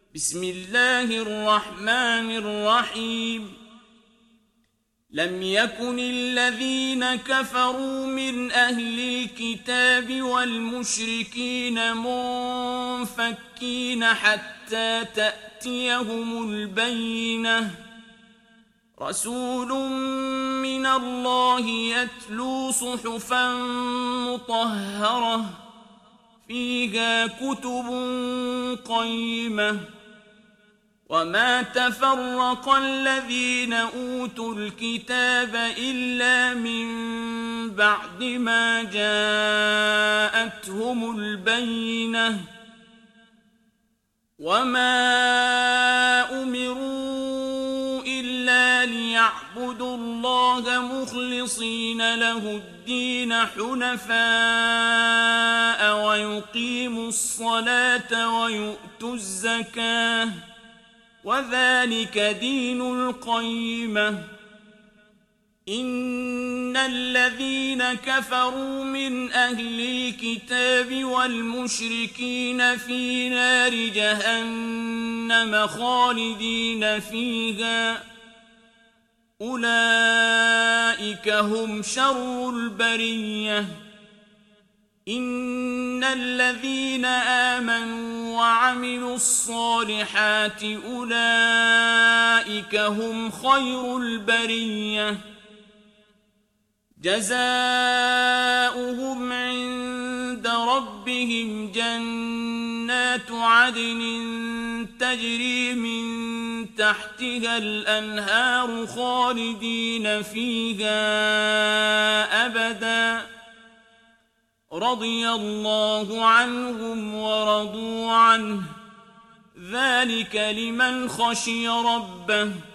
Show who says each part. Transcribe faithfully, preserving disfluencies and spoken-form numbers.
Speaker 1: بسم الله الرحمن الرحيم لم يكن الذين كفروا من أهل الكتاب والمشركين منفكين حتى تأتيهم البينة رسول من الله يتلو صحفا مطهرة فيها كتب قيمة وما تفرق الذين أوتوا الكتاب إلا من بعد ما جاءتهم البينة وما أمروا إلا ليعبدوا الله مخلصين له الدين حنفاء ويقيموا الصلاة ويؤتوا الزكاة وذلك دين القيمة إن الذين كفروا من أهل الكتاب والمشركين في نار جهنم خالدين فيها أولئك هم شر البرية إن الذين آمنوا وعملوا الصالحات أولئك هم خير البرية جزاؤهم عند ربهم جنات عدن تجري من تحتها الأنهار خالدين فيها أبداً رضي الله عنهم ورضوا عنه ذلك لمن خشي ربه